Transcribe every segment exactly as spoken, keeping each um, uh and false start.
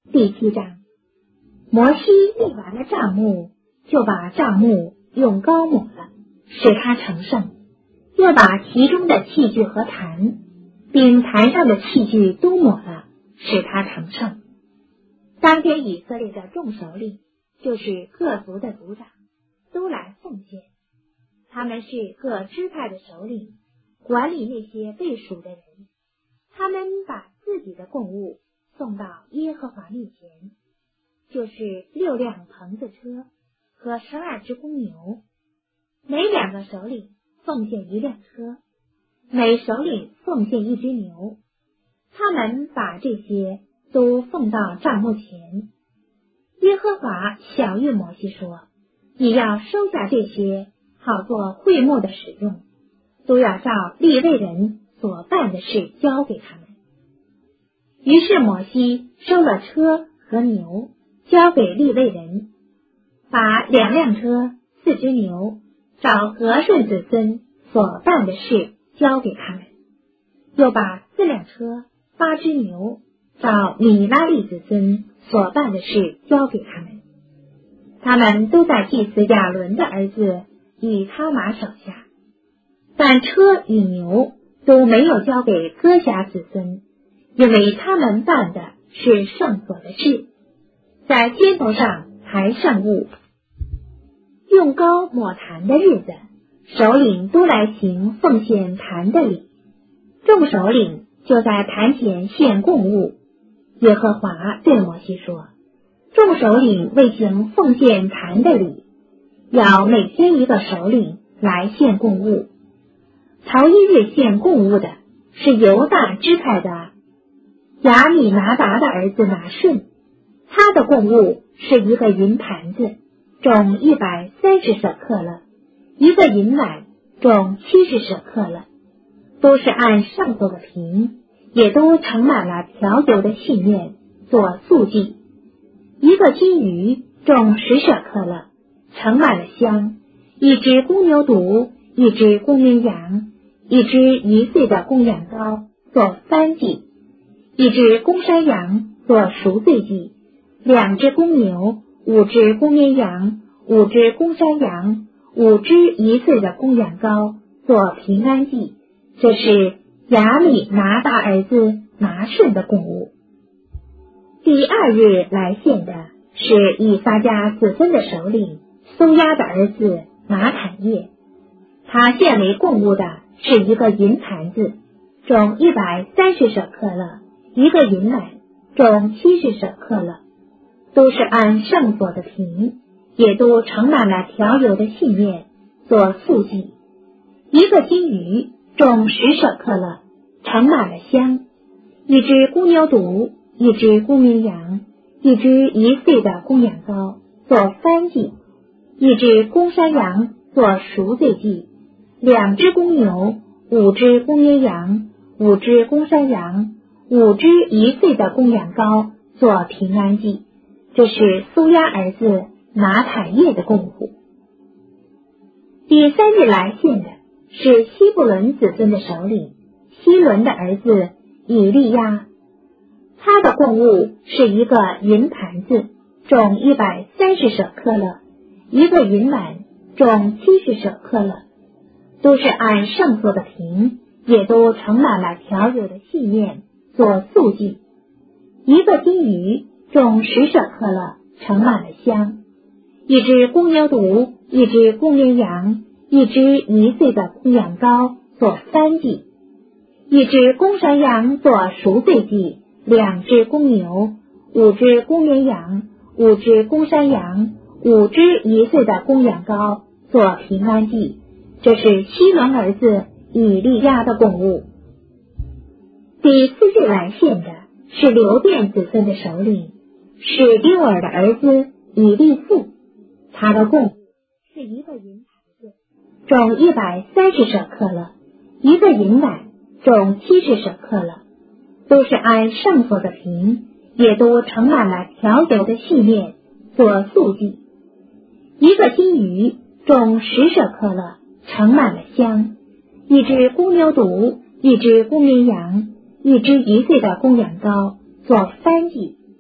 第七章，摩西立完了帐幕，就把帐幕用膏抹了，使它成圣，又把其中的器具和坛，并坛上的器具都抹了，使它成圣。当天以色列的众首领，就是各族的族长，都来奉献。他们是各支派的首领，管理那些被赎的人。他们把自己的供物送到耶和华面前，就是六辆棚子车和十二只公牛，每两个首领奉献一辆车，每首领奉献一只牛。他们把这些都奉到帐幕前。耶和华晓谕摩西说，你要收下这些，好做会幕的使用，都要照利未人所办的事交给他们。于是摩西收了车和牛，交给利未人，把两辆车、四只牛，照和顺子孙所办的事交给他们，又把四辆车、八只牛，照米拉利子孙所办的事交给他们。他们都在祭司亚伦的儿子以他玛手下，但车与牛都没有交给哥辖子孙，因为他们办的是圣所的事，在肩头上抬圣物。用膏抹坛的日子，首领都来行奉献坛的礼，众首领就在坛前献供物。耶和华对摩西说，众首领为行奉献坛的礼，要每天一个首领来献供物。头一日献供物的是犹大支派的亚米拿达的儿子拿顺，他的供物是一个银盘子，重一百三十舍克勒，一个银碗，重七十舍克勒，都是按上头的平，也都盛满了调油的细面做素祭。一个金鱼，重十舍克勒，盛满了香，一只公牛犊，一只公绵羊，一只一岁的公羊羔做燔祭，一只公山羊做赎罪祭，两只公牛，五只公绵羊，五只公山羊，五只一岁的公羊羔做平安祭。这是亚米拿达儿子拿顺的供物。第二日来献的是以撒家子孙的首领苏亚的儿子拿坦叶，他献为供物的是一个银盘子，重一百三十舍克勒，一个银碗，重七十舍克勒，都是按圣所的平，也都盛满了调油的细面做素祭。一个金鱼，重十舍克勒，盛满了香，一只公牛犊，一只公绵羊，一只一岁的公羊羔做燔祭，一只公山羊做赎罪祭，两只公牛，五只公绵羊，五只公山羊，五只一岁的公羊羔做平安祭。这是苏亚儿子拿坦叶的供物。第三日来献的是希布伦子孙的首领希伦的儿子以利亚，他的供物是一个银盘子，重一百三十舍克勒，一个银碗，重七十舍克勒，都是按圣所的平，也都盛满了调油的细面做素祭。一个金鱼，重十舍克勒，盛满了香，一只公牛犊，一只公绵羊，一只一岁的公羊羔做燔祭，一只公山羊做赎罪祭，两只公牛，五只公绵羊，五只公山羊，五只一岁的公羊羔做平安祭。这是希伦儿子以利亚的供物。第四日来献的是流便子孙的首领是溜尔的儿子以利素，他的供物是一个银盘子，重一百三十舍克勒，一个银碗，重七十舍克勒，都是按圣所的平，也都盛满了调油的细面做素祭。一个金鱼，重十舍克勒，盛满了香，一只公牛犊，一只公绵羊，一只一岁的公羊羔做燔祭，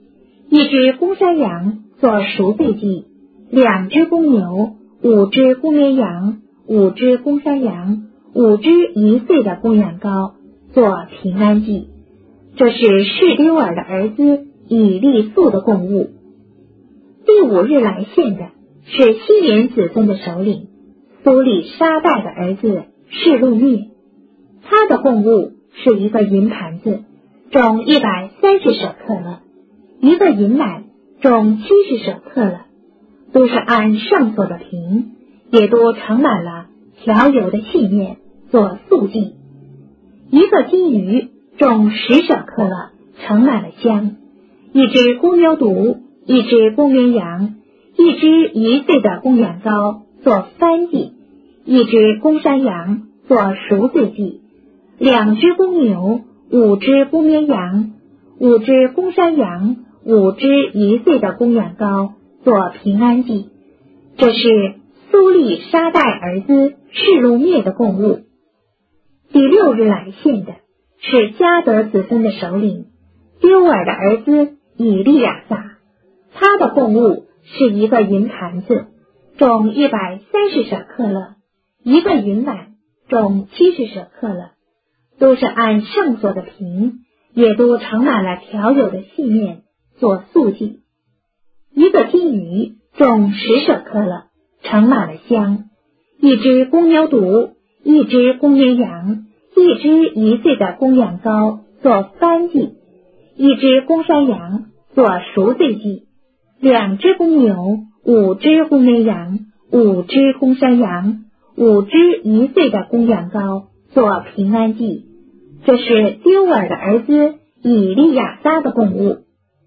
一只公山羊做赎罪祭，两只公牛，五只公绵羊，五只公山羊，五只一岁的公羊羔做平安祭。这是示丢尔的儿子以利素的供物。第五日来献的是西连子孙的首领苏里沙代的儿子示路灭，他的供物是一个银盘子，重一百三十舍克勒，一个银篮重七十舍克勒，都是按上所的平，也都盛满了调油的细面做素祭。一个金鱼重十舍克勒，盛满了香。一只公牛犊，一只公绵羊，一只一岁的公羊羔做燔祭，一只公山羊做赎罪祭，两只公牛，五只公绵羊，五只公山羊，五只一岁的公羊羔做平安祭。这是苏利沙代儿子示路灭的供物。第六日来献的是迦得子孙的首领丢尔的儿子以利亚撒，他的供物是一个银盘子，重一百三十舍克勒，一个银篮重七十舍克勒，都是按上所的平，也都盛满了调油的细面做素祭。一个金鱼重十舍克勒，盛满了香。一只公牛犊，一只公绵羊，一只一岁的公羊羔做燔祭，一只公山羊做赎罪祭，两只公牛，五只公绵羊，五只公山羊，五只一岁的公羊羔做平安祭。这是丢尔的儿子以利亚撒的供物。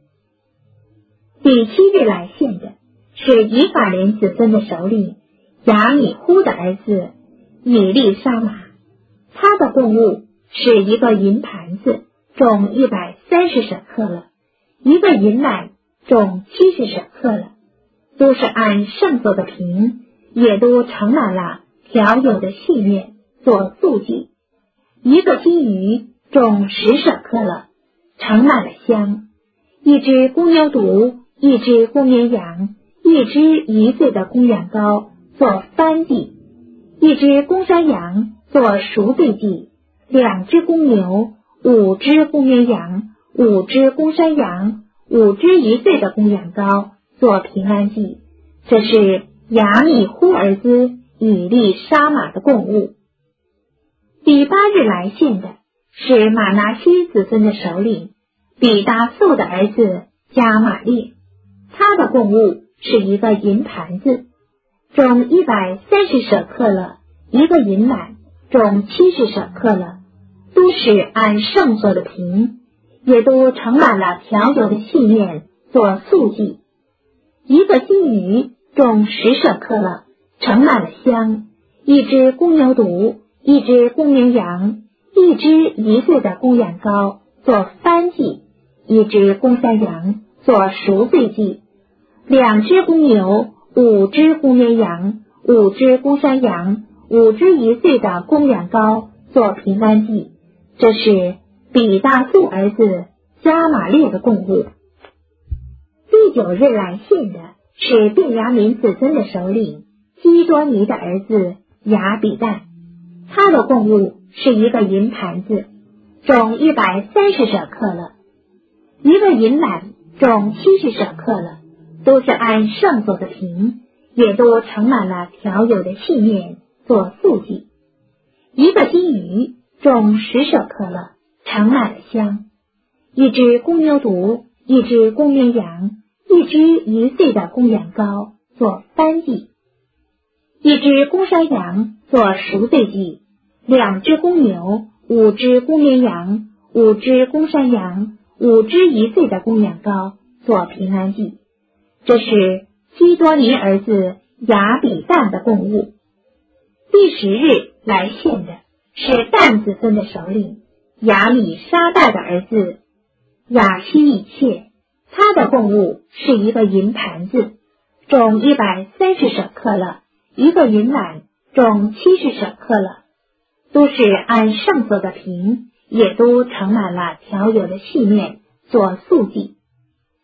第七日来献的是以法莲子孙的首领亚米呼的儿子以利沙玛，他的供物是一个银盘子，重一百三十舍克勒，一个银篮重七十舍克勒，都是按上所的平，也都盛满了调油的细面做素祭。一个金鱼重十舍克勒，盛满了香。一只公牛犊，一只公绵羊，一只一岁的公羊羔做燔祭，一只公山羊做赎罪祭，两只公牛，五只公绵羊，五只公山羊，五只一岁的公羊羔做平安祭。这是亚米呼儿子以利沙玛的供物。第八日来献的是马拿西子孙的首领比达素的儿子加玛列，他的供物是一个银盘子，重一百三十舍克勒，一个银篮重七十舍克勒，都是按上所的平，也都盛满了调油的细面做素祭。一个金鱼重十舍克勒，盛满了香。一只公牛犊，一只公绵羊，一只一岁的公羊羔做燔祭，一只公山羊做赎罪祭，两只公牛，五只公绵羊，五只公山羊，五只一岁的公羊羔做平安祭。这是比大素儿子加玛列的供物。第九日来献的是便雅悯子孙的首领基多尼的儿子亚比旦，他的供物是一个银盘子，重一百三十舍克勒，一个银篮重七十舍克勒，都是按上所的平，也都盛满了调油的细面做素祭。一个金鱼重十舍克勒，盛满了香。一只公牛犊，一只公绵羊，一只一岁的公羊羔做燔祭，一只公山羊做赎罪祭，两只公牛，五只公绵羊，五只公山羊，五只一岁的公羊羔做平安祭。这是基多尼儿子亚比旦的供物。第十日来献的是但子孙的首领亚米沙代的儿子亚希以切，他的供物是一个银盘子，重一百三十舍克勒，一个银篮重七十舍克勒，都是按上所的平，也都盛满了调油的细面做素祭。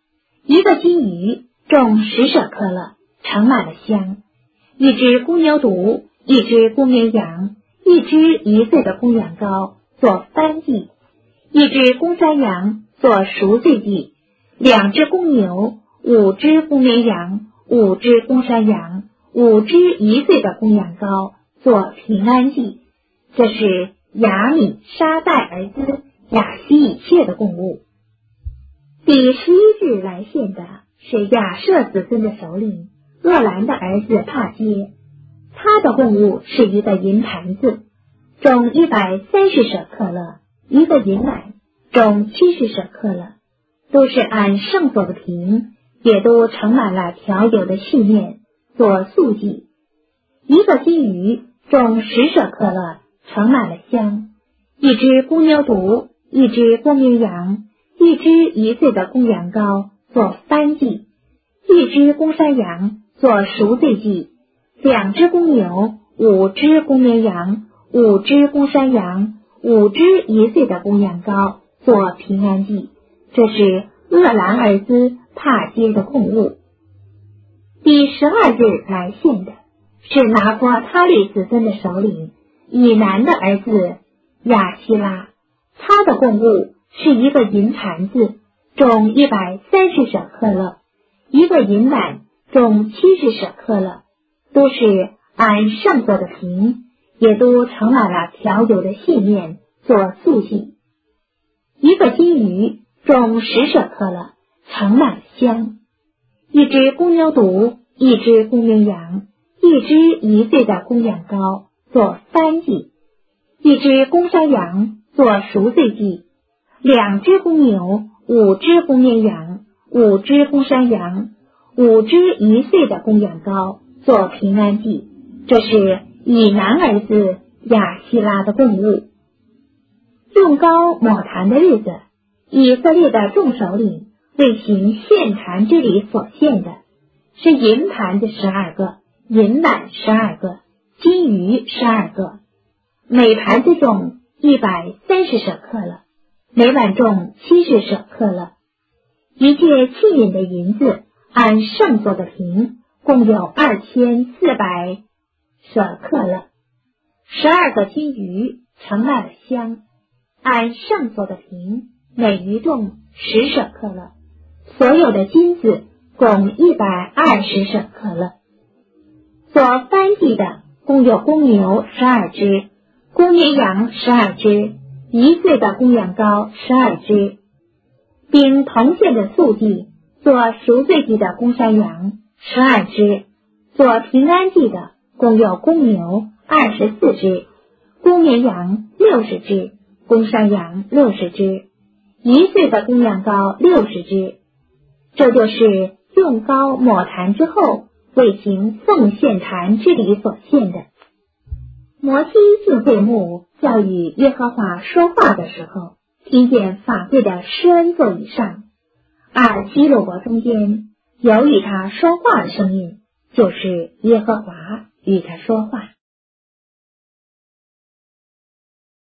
一个金鱼重十舍克勒，盛满了香；一只公牛犊，一只公绵羊，一只一岁的公羊羔做燔祭，一只公山羊做赎罪祭，两只公牛，五只公绵羊，五只公山羊，五只一岁的公羊羔做平安祭。这是亚米沙代儿子亚西以谢的供物。第十一日来献的是亚舍子孙的首领厄兰的儿子帕街，他的供物是一个银盘子，重一百三十舍克勒，一个银碗，重七十舍克勒，都是按圣所的瓶，也都盛满了调油的细面，做素祭。一个金鱼重十舍克勒，盛满了香；一只公牛犊，一只公绵羊，一只一岁的公羊羔做燔祭，一只公山羊做赎罪祭，两只公牛，五只公绵羊，五只公山羊，五只一岁的公羊羔做平安祭。这是厄兰儿子帕街的供物。第十二日来献的是拿过他律子孙的首领以南的儿子亚希拉，他的供物是一个银盘子，重一百三十舍克勒，一个银碗，重七十舍克勒，都是按圣所的瓶，也都盛满了调油的细面，做素祭。一个金鱼重十舍克勒，盛满了香；一只公牛犊，一只公绵羊，一只一岁的公羊羔做燔祭，一只公山羊做赎罪祭，两只公牛，五只公绵羊，五只公山羊，五只一岁的公羊羔做平安祭。这是以南儿子亚希拉的供物。用膏抹坛的日子，以色列的众首领为行献坛之礼所献的是银盘子十二个，银碗十二个，金鱼十二个，每盘子重一百三十舍克勒，每碗重七十舍克勒。一切器皿的银子按圣所的瓶，共有二千四百舍克勒。十二个金鱼盛满了香，按圣所的瓶，每鱼重十舍克勒。所有的金子共一百二十舍克勒。所燔祭的共有公牛十二只，公绵羊十二只，一岁的公羊羔十二只，并同献的素祭，做赎罪祭的公山羊十二只，做平安祭的共有公牛二十四只，公绵羊六十只，公山羊六十只，一岁的公羊羔六十只。这就是用膏抹坛之后为行奉献坛之礼所献的。摩西进会幕要与耶和华说话的时候，听见法会的施恩座以上，二基路伯中间有与他说话的声音，就是耶和华与他说话。